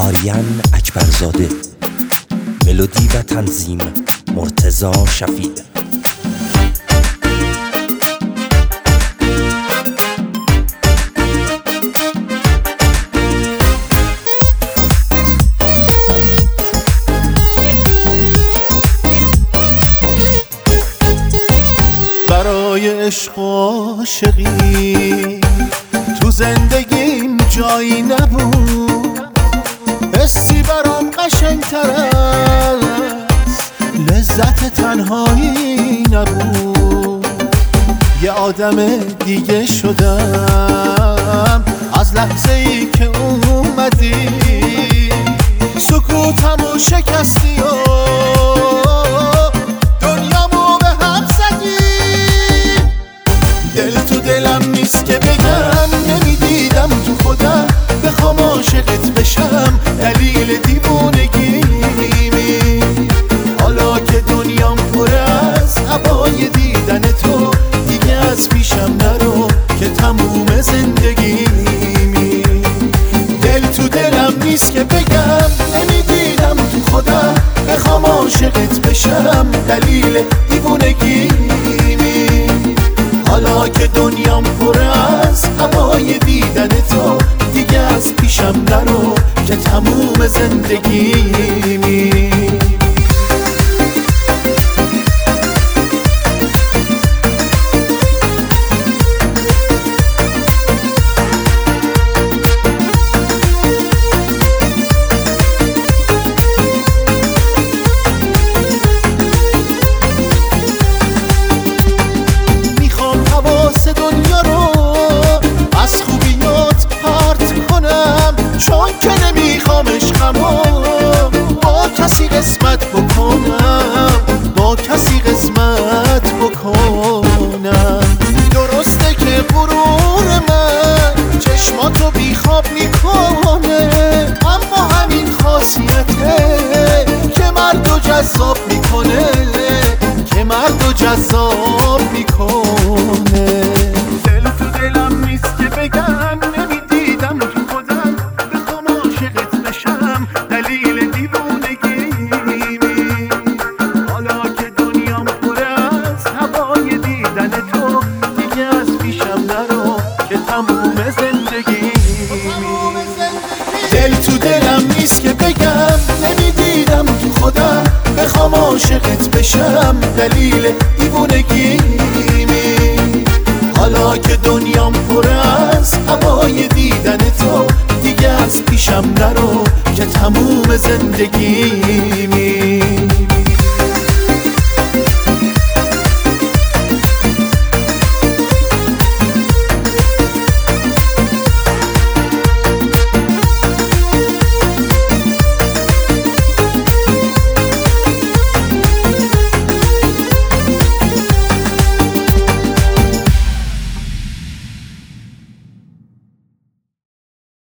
آریان اکبرزاده، ملودی و تنظیم مرتضی شفیع. برای عشق و عاشقی تو زندگیم جایی نبود، حسی برام قشنگ‌تر از لذت تنهایی نبود. یه آدم دیگه شدم از لحظه‌ای که اومدی، سکوتمو شکستی و دنیامو به هم زدی. دل تو دلم نیست که بگم، نمیدیدم تو خودم بخوام عاشقت بشم، دلیل دیوونگیمی. حالا که دنیام پر از هوای دیدن تو، دیگه از پیشم نرو که تموم زندگیمی. دل تو دلم نیست که بگم، نمیدیدم تو خودم بخوام عاشقت بشم، دلیل دیوونگیمی. حالا که دنیام پر از هوای دیدن تو، دیگه از پیشم نرو که تموم زندگیمی. دنیا رو از خوبیات پرت کنم، چون که نمیخوام عشقمو با کسی قسمت بکنم، با کسی قسمت بکنم. درسته که غرور من چشماتو بیخواب میکنه، اما همین خاصیته که مردو جذاب میکنه، که مردو جذاب میکنه. دل تو دلم نیست که بگم، نمیدیدم تو خودم بخوام عاشقت بشم، دلیل دیوونگیمی. حالا که دنیام پر از هوای